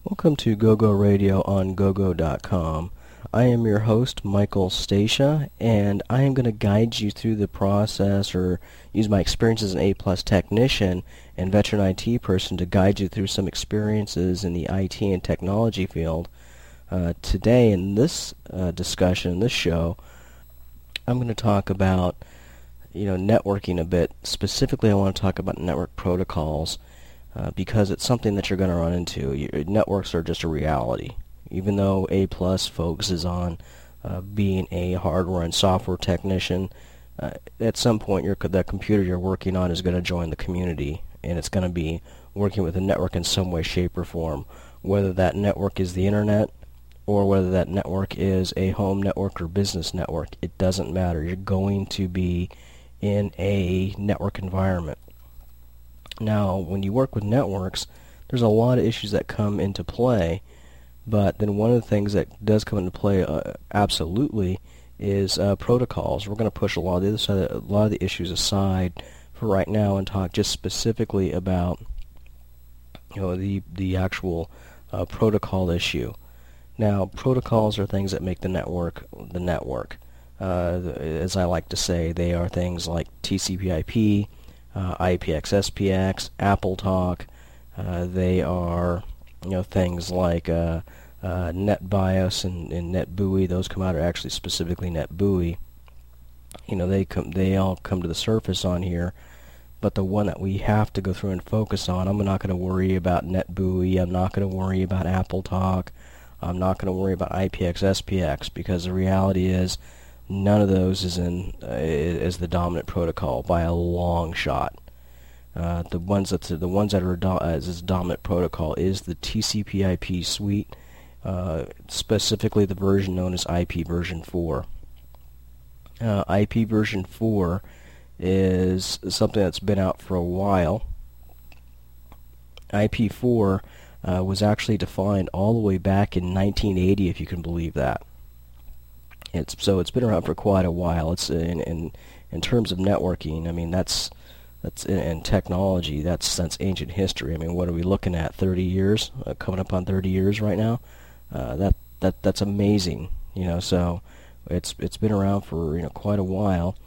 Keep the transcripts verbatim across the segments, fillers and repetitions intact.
Welcome to GoGo Radio on gogo dot com. I am your host, Michael Stacia, and I am going to guide you through the process or use my experience as an A-plus technician and veteran I T person to guide you through some experiences in the I T and technology field. Uh, today in this uh, discussion, this show, I'm going to talk about you know, networking a bit. Specifically, I want to talk about network protocols. Uh, because it's something that you're going to run into. Your networks are just a reality. Even though A plus focuses on uh, being a hardware and software technician, uh, at some point your the computer you're working on is going to join the community, and it's going to be working with a network in some way, shape, or form. Whether that network is the internet, or whether that network is a home network or business network, it doesn't matter. You're going to be in a network environment. Now, when you work with networks, there's a lot of issues that come into play, but then one of the things that does come into play uh, absolutely is uh, protocols. We're going to push a lot of the other side, a lot of the issues aside for right now and talk just specifically about you know the the actual uh, protocol issue. Now, protocols are things that make the network the network. Uh, as I like to say, they are things like T C P I P. Uh, I P X S P X, AppleTalk. Uh, they are, you know, things like uh, uh, NetBIOS and, and NetBEUI. Those come out are actually specifically NetBEUI. You know, they come, they all come to the surface on here. But the one that we have to go through and focus on, I'm not going to worry about NetBEUI. I'm not going to worry about AppleTalk. I'm not going to worry about I P X S P X because the reality is, none of those is in uh, is the dominant protocol by a long shot. Uh, the ones that the ones that are do as is dominant protocol is the T C P I P suite, uh, specifically the version known as I P version four. Uh, I P version four is something that's been out for a while. I P four uh, was actually defined all the way back in nineteen eighty, if you can believe that. It's, so it's been around for quite a while. It's in in, in terms of networking. I mean, that's that's in, in technology. That's that's ancient history. I mean, what are we looking at? thirty years, uh, coming up on thirty years right now. Uh, that that that's amazing. You know, so it's it's been around for you know quite a while,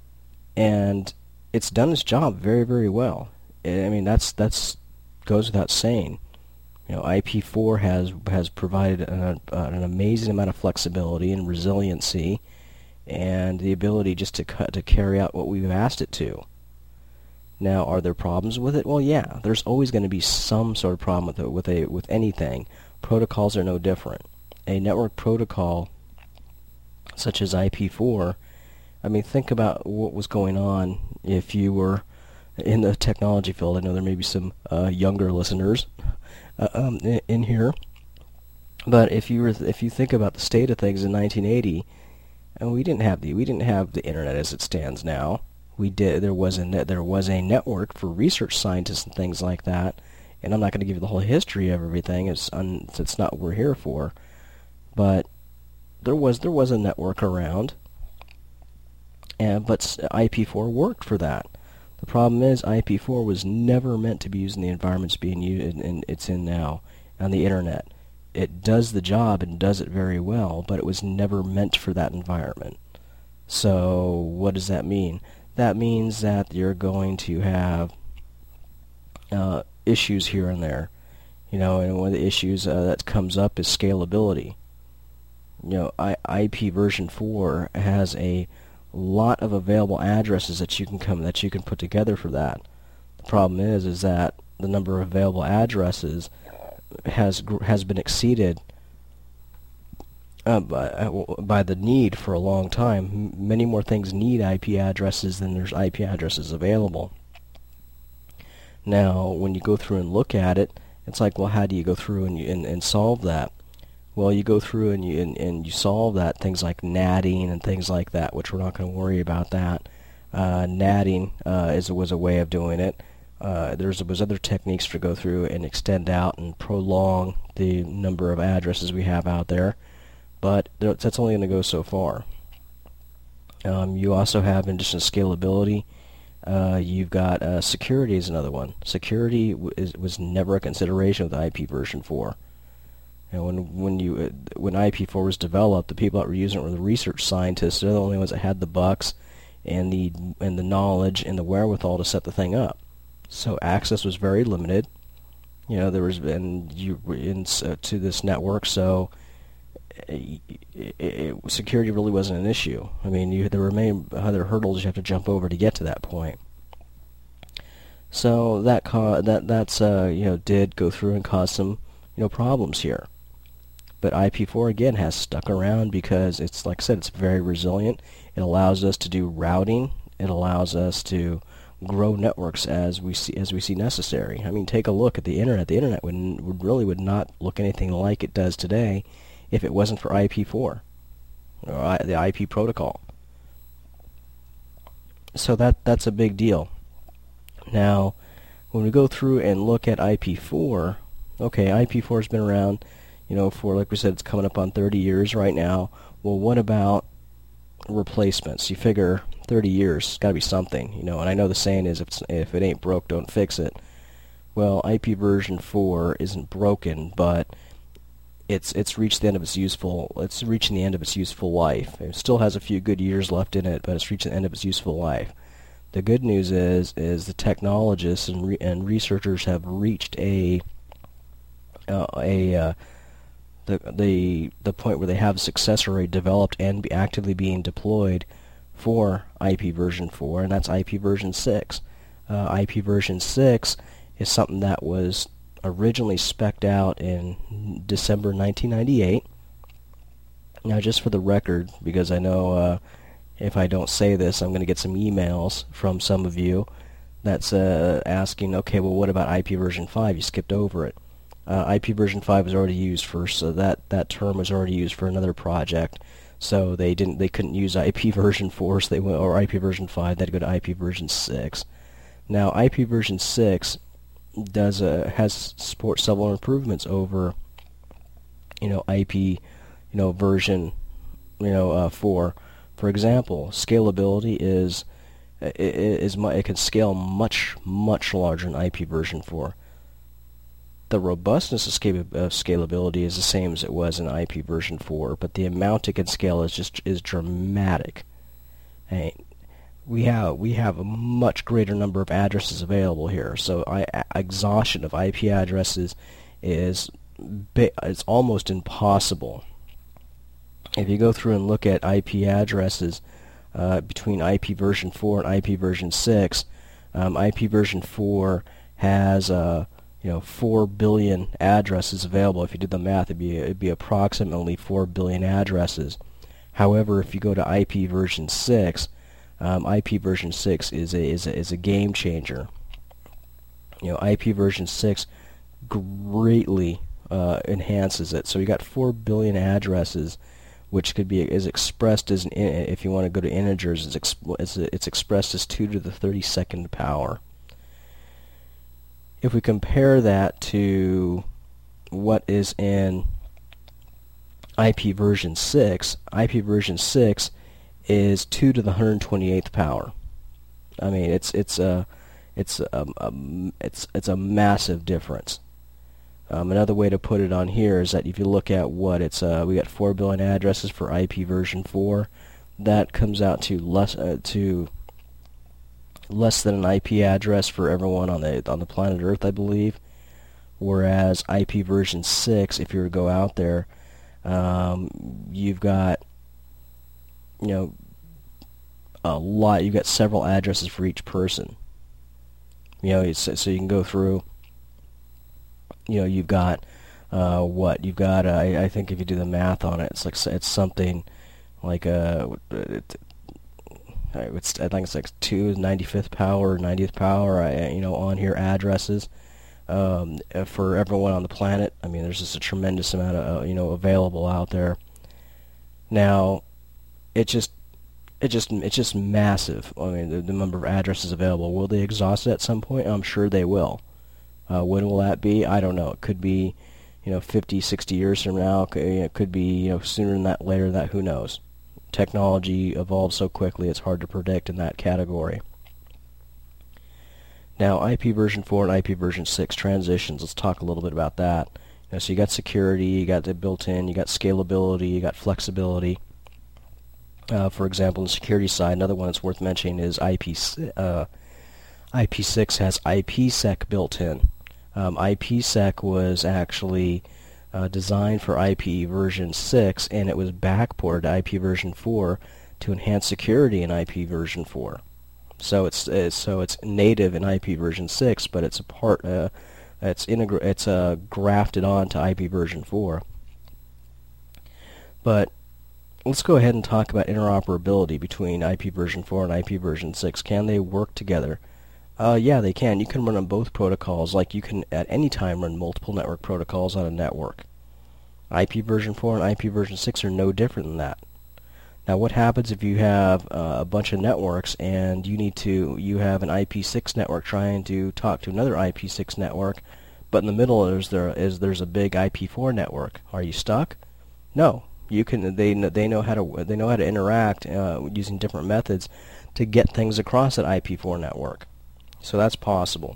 and it's done its job very very well. I mean, that's that's goes without saying. You know, I P four has has provided an, uh, an amazing amount of flexibility and resiliency, and the ability just to cut, to carry out what we've asked it to. Now, are there problems with it? Well, yeah, there's always going to be some sort of problem with it, with a with anything. Protocols are no different. A network protocol such as I P four, I mean, think about what was going on if you were in the technology field. I know there may be some uh, younger listeners Uh, um, in, in here, but if you were th if you think about the state of things in nineteen eighty, and we didn't have the we didn't have the internet as it stands now. We did there was a net, there was a network for research scientists and things like that. And I'm not going to give you the whole history of everything. It's un, it's not what we're here for, but there was there was a network around, and but I P four worked for that. The problem is I P four was never meant to be used in the environments being used and it's in now on the internet. It does the job and does it very well, but it was never meant for that environment. So what does that mean? That means that you're going to have uh, issues here and there. You know, and one of the issues uh, that comes up is scalability. You know, I I P version four has a lot of available addresses that you can come that you can put together for that. The problem is is that the number of available addresses has has been exceeded uh, by, uh, by the need for a long time. M many more things need I P addresses than there's I P addresses available. Now, when you go through and look at it, it's like, well, how do you go through and you, and, and solve that? Well, you go through and you and, and you solve that, things like natting and things like that, which we're not going to worry about that. Uh, natting uh, is was a way of doing it. Uh, there's was other techniques to go through and extend out and prolong the number of addresses we have out there, but that's only going to go so far. Um, you also have, in addition to scalability, uh, you've got uh, security is another one. Security w is, was never a consideration with I P version four. And when when you uh, when I P four was developed, the people that were using it were the research scientists. They're the only ones that had the bucks and the and the knowledge and the wherewithal to set the thing up. So access was very limited. You know, there was and you were in uh, to this network, so it, it, it, security really wasn't an issue. I mean, you, there were many other hurdles you have to jump over to get to that point. So that ca that that's uh, you know did go through and cause some you know problems here. But I P four again has stuck around because it's, like I said, it's very resilient. It allows us to do routing. It allows us to grow networks as we see as we see necessary. I mean, take a look at the internet. The internet would, would really would not look anything like it does today if it wasn't for I P four, or I, the I P protocol. So that that's a big deal. Now, when we go through and look at I P four, okay, I P four has been around, you know, for, like we said, it's coming up on thirty years right now. Well, what about replacements? You figure thirty years, it's got to be something, you know. And I know the saying is, if it's, if it ain't broke, don't fix it. Well, I P version four isn't broken, but it's it's reached the end of its useful. It's reaching the end of its useful life. It still has a few good years left in it, but it's reached the end of its useful life. The good news is, is the technologists and re and researchers have reached a uh, a uh, the the the point where they have a successor already developed and be actively being deployed for I P version four, and that's I P version six. Uh, I P version six is something that was originally spec'd out in December nineteen ninety-eight. Now, just for the record, because I know uh, if I don't say this, I'm going to get some emails from some of you that's uh, asking, okay, well, what about I P version five? You skipped over it. Uh, I P version five was already used for, so that that term was already used for another project. So they didn't, they couldn't use I P version four, so they went, or I P version five. They had to go to I P version six. Now, I P version six does uh, has support several improvements over, you know, I P, you know, version, you know, uh, four. For example, scalability is is it can scale much much larger than I P version four. The robustness of scalability is the same as it was in I P version four, but the amount it can scale is just is dramatic. And we have we have a much greater number of addresses available here, so I, exhaustion of I P addresses is it's almost impossible. If you go through and look at I P addresses uh, between I P version four and I P version six, um, I P version four has uh, you know, four billion addresses available. If you did the math, it'd be it'd be approximately four billion addresses. However, if you go to I P version six, um, I P version six is a is a is a game changer. You know, I P version six greatly uh, enhances it. So you got four billion addresses, which could be is expressed as an, if you want to go to integers, it's exp it's, it's expressed as two to the thirty-second power. If we compare that to what is in I P version six, I P version six is two to the one hundred twenty-eighth power. I mean, it's it's a it's a, a it's it's a massive difference. Um, another way to put it on here is that if you look at what it's uh, we got four billion addresses for I P version four, that comes out to less uh, to less than an I P address for everyone on the on the planet Earth, I believe. Whereas I P version six, if you were to go out there, um, you've got you know a lot. You've got several addresses for each person. You know, it's, so you can go through. You know, you've got uh, what you've got. Uh, I, I think if you do the math on it, it's like it's something like a. It, It's, I think it's like two ninety-fifth power, ninetieth power, I, you know, on here addresses um, for everyone on the planet. I mean, there's just a tremendous amount of, uh, you know, available out there. Now, it just, it just, it's just massive. I mean, the, the number of addresses available. Will they exhaust it at some point? I'm sure they will. Uh, when will that be? I don't know. It could be, you know, fifty, sixty years from now. It could be, you know, sooner than that, later than that. Who knows? Technology evolves so quickly, it's hard to predict in that category. Now, I P version four and I P version six transitions, let's talk a little bit about that. You know, so you got security, you got the built-in, you got scalability, you got flexibility. Uh, for example, on the security side, another one that's worth mentioning is I P. Uh, I P six has IPsec built in. Um, IPsec was actually uh, designed for I P version six, and it was backported to I P version four to enhance security in I P version four. So it's, it's so it's native in I P version six, but it's a part uh, it's integra it's uh, grafted on to I P version four. But let's go ahead and talk about interoperability between I P version four and I P version six. Can they work together? Uh, yeah, they can. You can run on both protocols, like you can at any time run multiple network protocols on a network. I P version four and I P version six are no different than that. Now, what happens if you have uh, a bunch of networks and you need to, you have an I P six network trying to talk to another I P six network, but in the middle is there is there's a big I P four network? Are you stuck? No. You can. They they know how to they know how to interact uh, using different methods to get things across that I P four network. So that's possible.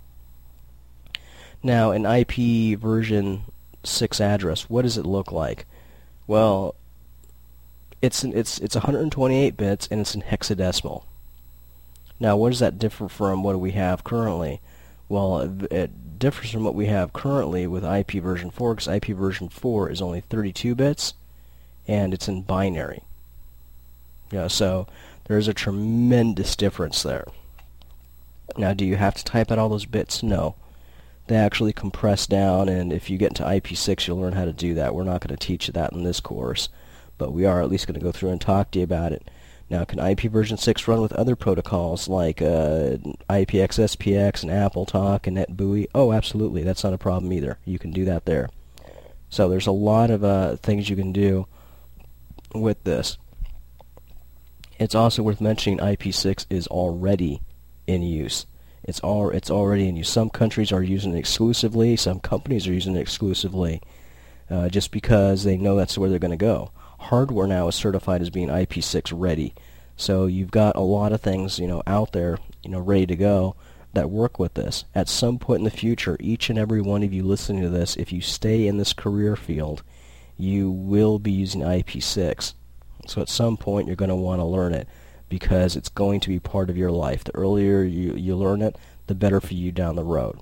Now, an I P version six address, what does it look like? Well, it's an, it's it's one hundred twenty-eight bits and it's in hexadecimal. Now, what does that differ from what we have currently? Well, it, it differs from what we have currently with I P version four, because I P version four is only thirty-two bits. And it's in binary. Yeah, so there's a tremendous difference there. Now, do you have to type out all those bits? No. They actually compress down, and if you get into I P six, you'll learn how to do that. We're not going to teach you that in this course, but we are at least going to go through and talk to you about it. Now, can I P version six run with other protocols like uh, I P X S P X and AppleTalk and NetBEUI? Oh, absolutely. That's not a problem either. You can do that there. So there's a lot of uh, things you can do with this. It's also worth mentioning I P six is already in use. It's all it's already in use. Some countries are using it exclusively. Some companies are using it exclusively, uh, just because they know that's where they're going to go. Hardware now is certified as being I P six ready, so you've got a lot of things you know out there, you know, ready to go that work with this. At some point in the future, each and every one of you listening to this, if you stay in this career field, you will be using I P six. So at some point you're going to want to learn it because it's going to be part of your life. The earlier you, you learn it, the better for you down the road.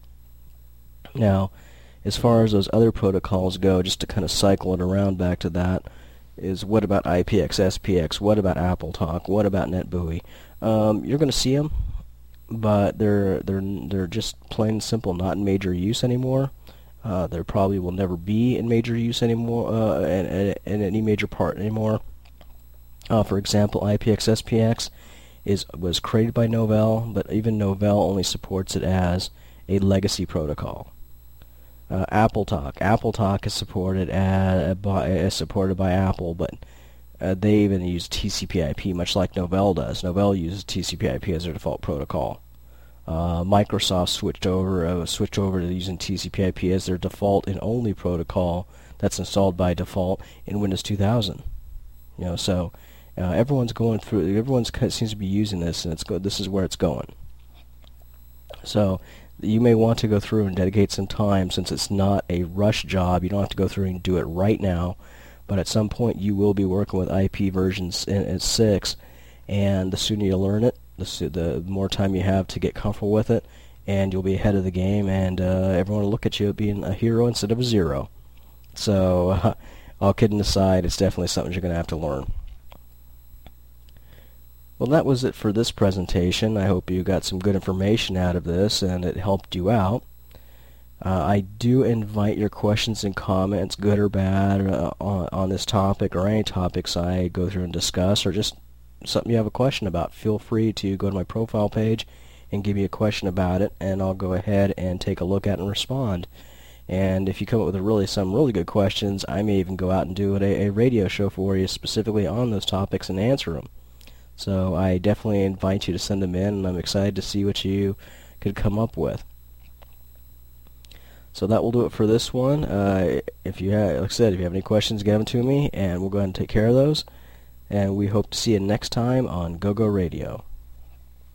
Now, as far as those other protocols go, just to kind of cycle it around back to that, is what about I P X S P X? What about AppleTalk? What about NetBEUI? Um, you're going to see them, but they're, they're, they're just plain and simple not in major use anymore. Uh, there probably will never be in major use anymore, uh, in, in, in any major part anymore. Uh, for example, I P X S P X is was created by Novell, but even Novell only supports it as a legacy protocol. Uh, AppleTalk, AppleTalk is supported as, by, is supported by Apple, but uh, they even use T C P I P, much like Novell does. Novell uses T C P I P as their default protocol. Uh, Microsoft switched over uh, switched over to using T C P I P as their default and only protocol that's installed by default in Windows two thousand. You know, so uh, everyone's going through. Everyone's seems to be using this, and it's go this is where it's going. So you may want to go through and dedicate some time, since it's not a rush job. You don't have to go through and do it right now, but at some point you will be working with I P versions in six, and the sooner you learn it, The, the more time you have to get comfortable with it, and you'll be ahead of the game, and uh, everyone will look at you as being a hero instead of a zero. So, uh, all kidding aside, it's definitely something you're going to have to learn. Well, that was it for this presentation. I hope you got some good information out of this, and it helped you out. Uh, I do invite your questions and comments, good or bad, uh, on, on this topic or any topics I go through and discuss, or just something you have a question about. Feel free to go to my profile page and give me a question about it, and I'll go ahead and take a look at it and respond. And if you come up with a really some really good questions, I may even go out and do a, a radio show for you specifically on those topics and answer them. So I definitely invite you to send them in, and I'm excited to see what you could come up with. So that will do it for this one. Uh, if you have, like I said, if you have any questions, get them to me, and we'll go ahead and take care of those. And we hope to see you next time on GoGo Radio.